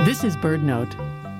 This is BirdNote.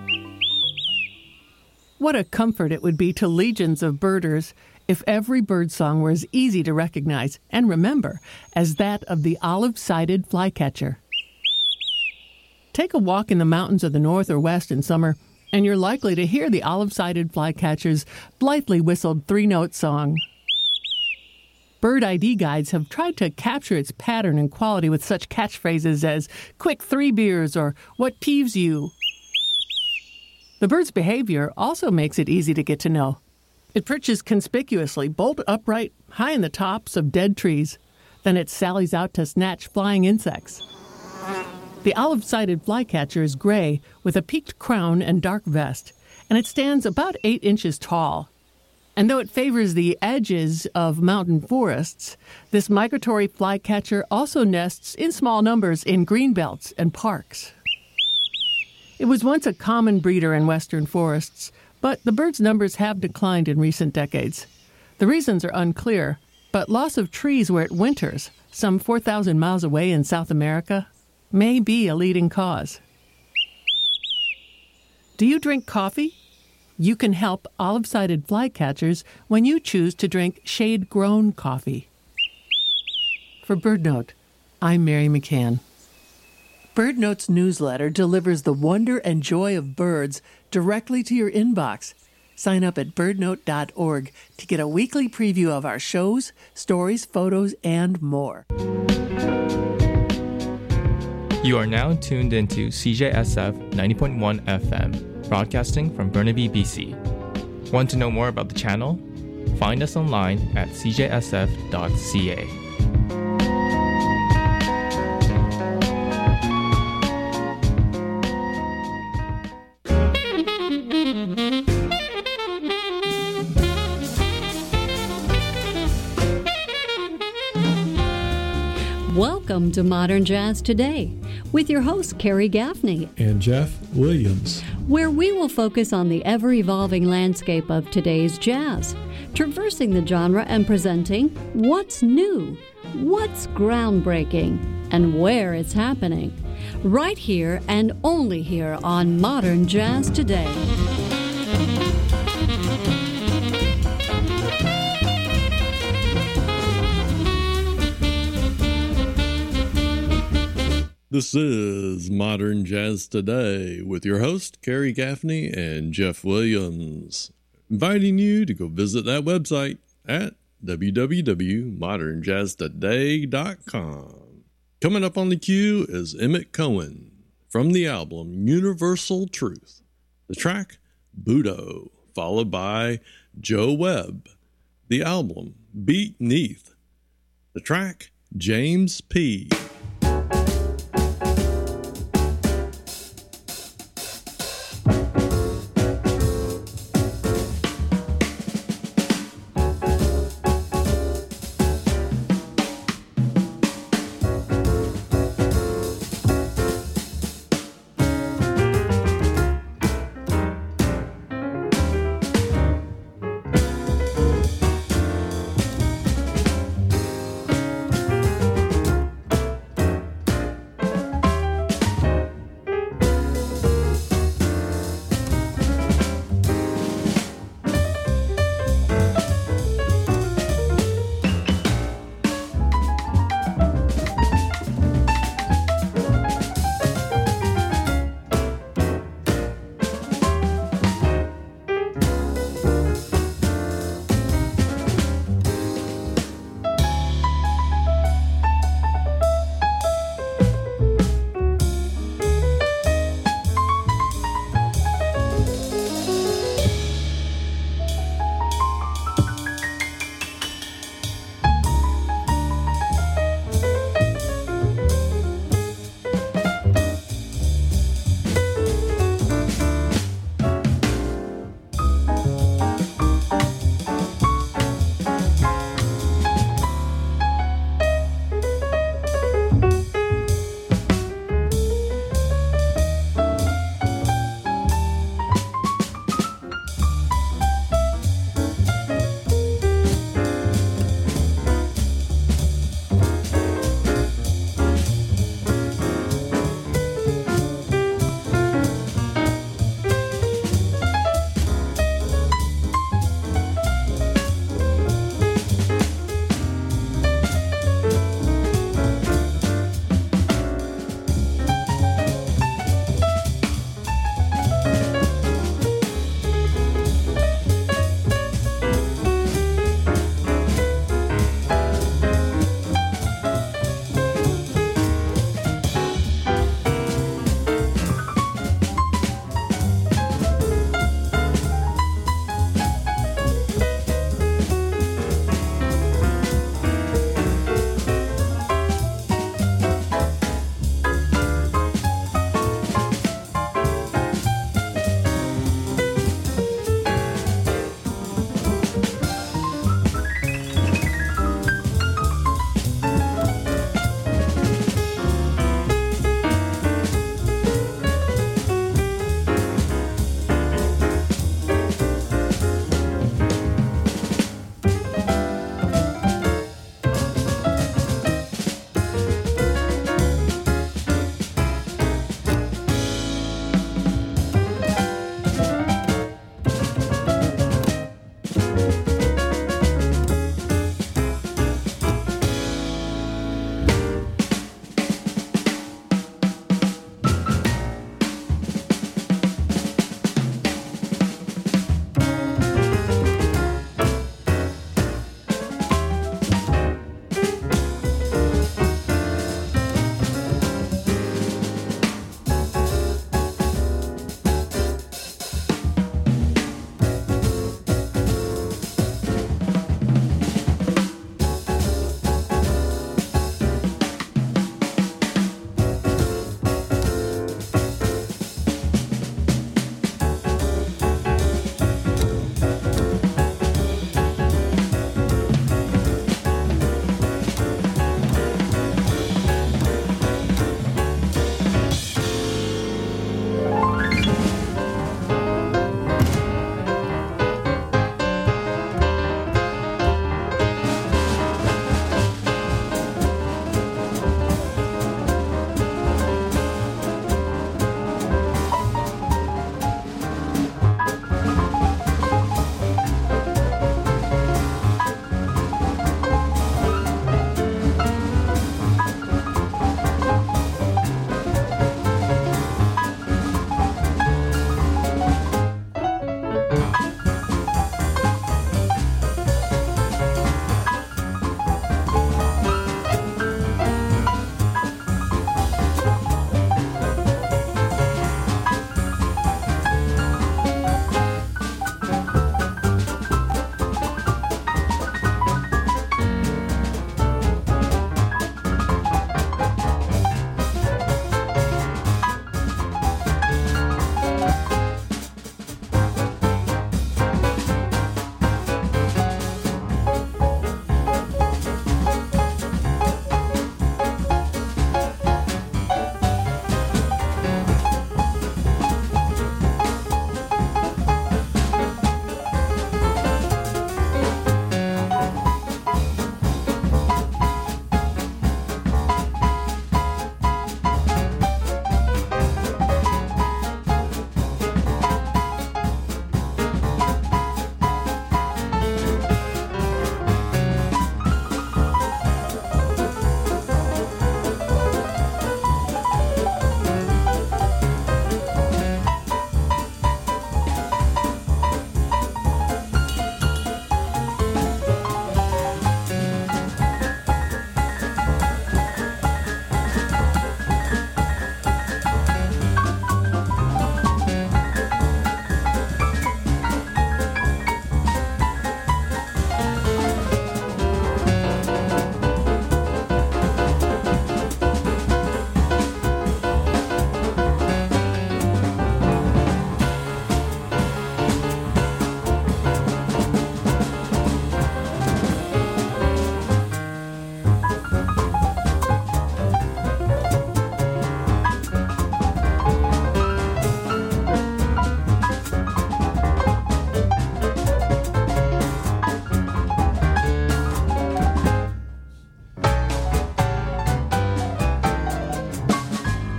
What a comfort it would be to legions of birders if every birdsong were as easy to recognize and remember as that of the olive-sided flycatcher. Take a walk in the mountains of the north or west in summer, and you're likely to hear the olive-sided flycatcher's blithely whistled three-note song. Bird ID guides have tried to capture its pattern and quality with such catchphrases as "quick 3 beers" or "what peeves you." The bird's behavior also makes it easy to get to know. It perches conspicuously, bolt upright, high in the tops of dead trees. Then it sallies out to snatch flying insects. The olive-sided flycatcher is gray with a peaked crown and dark vest, and it stands about 8 inches tall. And though it favors the edges of mountain forests, this migratory flycatcher also nests in small numbers in greenbelts and parks. It was once a common breeder in western forests, but the bird's numbers have declined in recent decades. The reasons are unclear, but loss of trees where it winters, some 4,000 miles away in South America, may be a leading cause. Do you drink coffee? You can help olive-sided flycatchers when you choose to drink shade-grown coffee. For BirdNote, I'm Mary McCann. BirdNote's newsletter delivers the wonder and joy of birds directly to your inbox. Sign up at birdnote.org to get a weekly preview of our shows, stories, photos, and more. You are now tuned into CJSF 90.1 FM, broadcasting from Burnaby, BC. Want to know more about the channel? Find us online at cjsf.ca. Welcome to Modern Jazz Today with your host, Carrie Gaffney and Jeff Williams, where we will focus on the ever-evolving landscape of today's jazz, traversing the genre and presenting what's new, what's groundbreaking, and where it's happening, right here and only here on Modern Jazz Today. This is Modern Jazz Today with your host, Carrie Gaffney and Jeff Williams, inviting you to go visit that website at www.modernjazztoday.com. Coming up on the queue is Emmett Cohen from the album Universal Truth. The track, Budo, followed by Joe Webb. The album, Beatneath. The track, James P.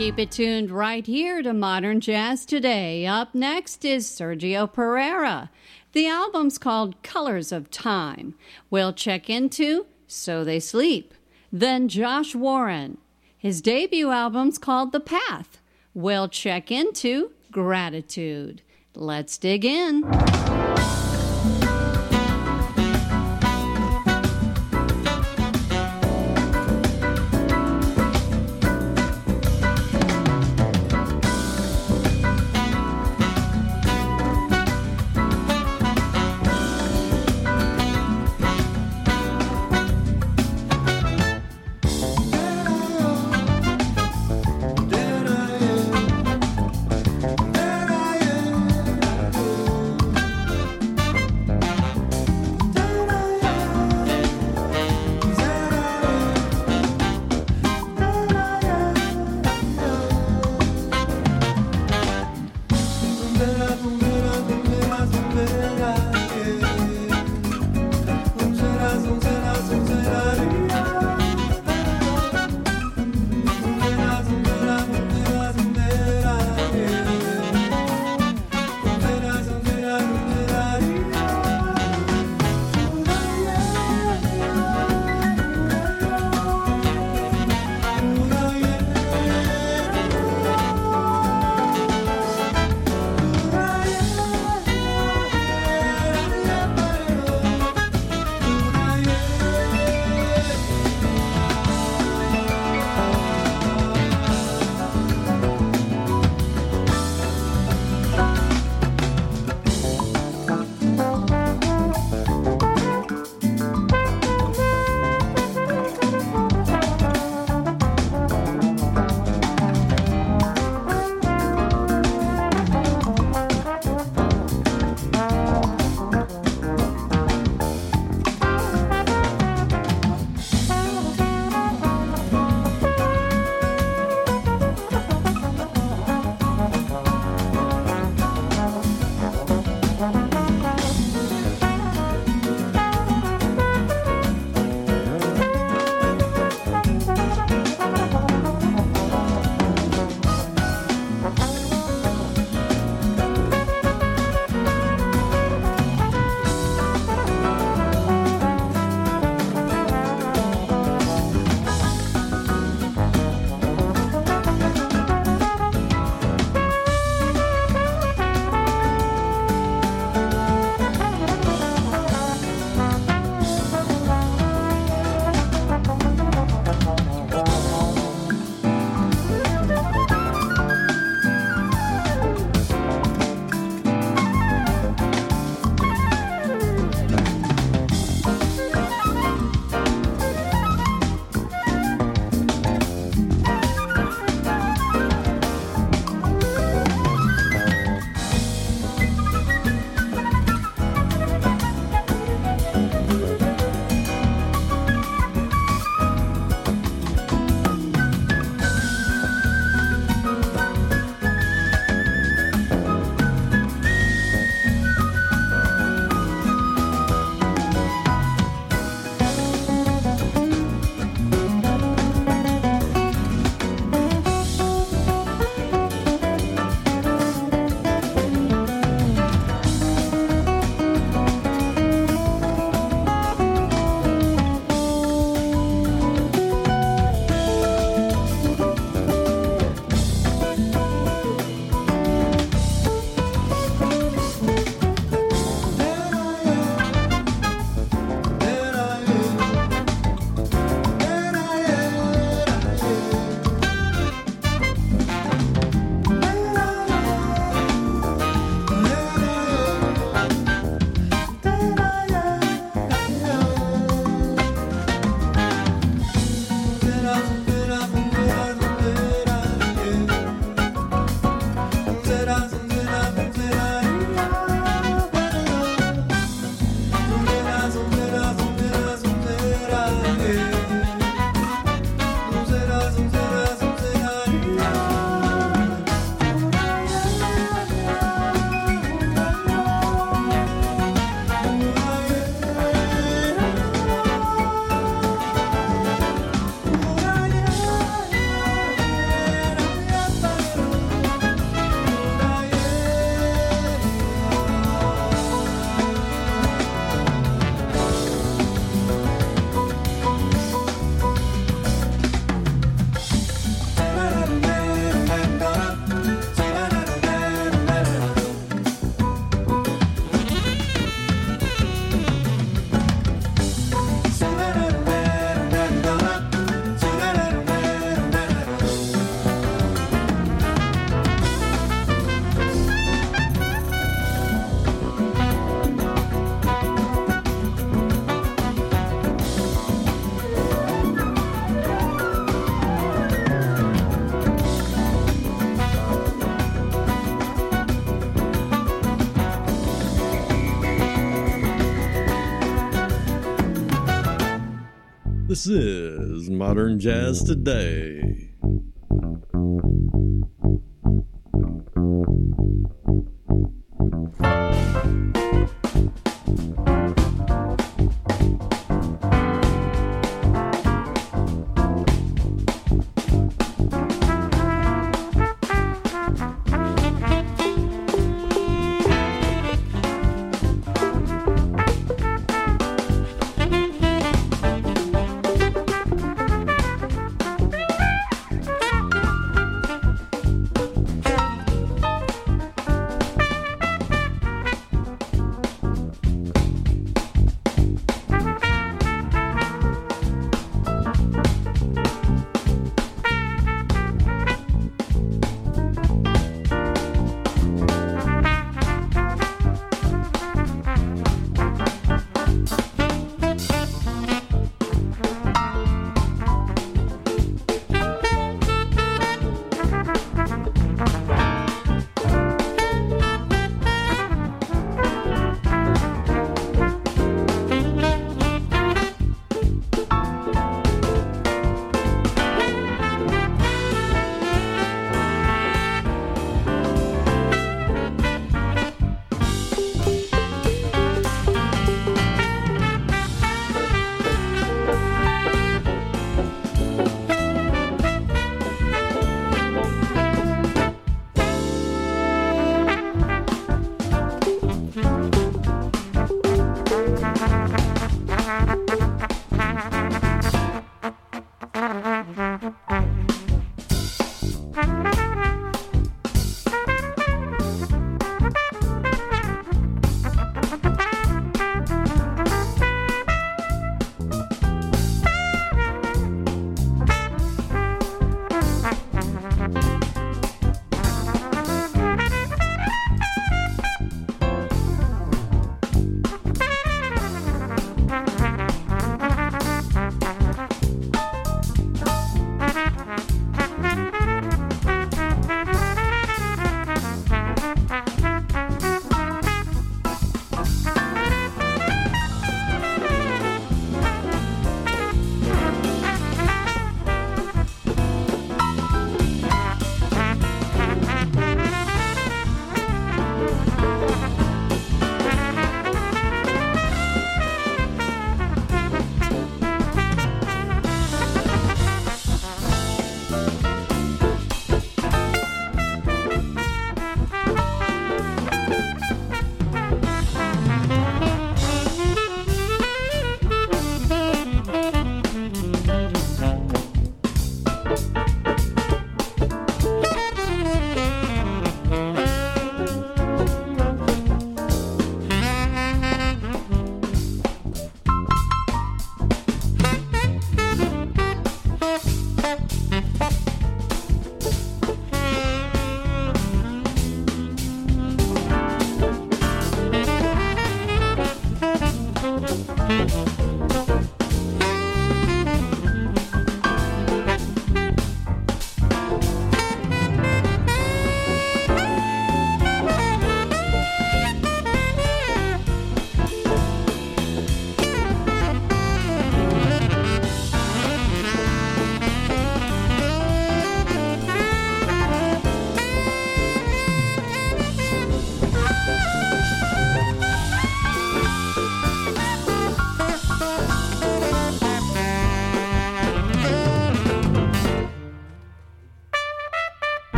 Keep it tuned right here to Modern Jazz Today. Up next is Sergio Pereira. The album's called Colors of Time. We'll check into So They Sleep. Then Josh Warren. His debut album's called The Path. We'll check into Gratitude. Let's dig in. This is Modern Jazz Today.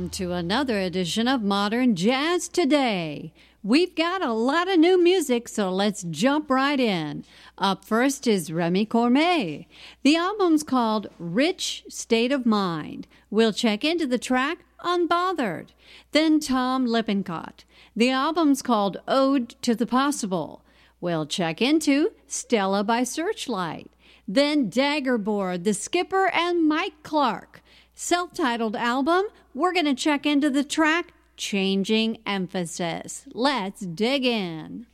Welcome to another edition of Modern Jazz Today. We've got a lot of new music, so let's jump right in. Up first is Remy Cormé. The album's called Rich State of Mind. We'll check into the track Unbothered. Then Tom Lippincott. The album's called Ode to the Possible. We'll check into Stella by Searchlight. Then Daggerboard, The Skipper, and Mike Clark. Self-titled album, we're going to check into the track Changing Emphasis. Let's dig in.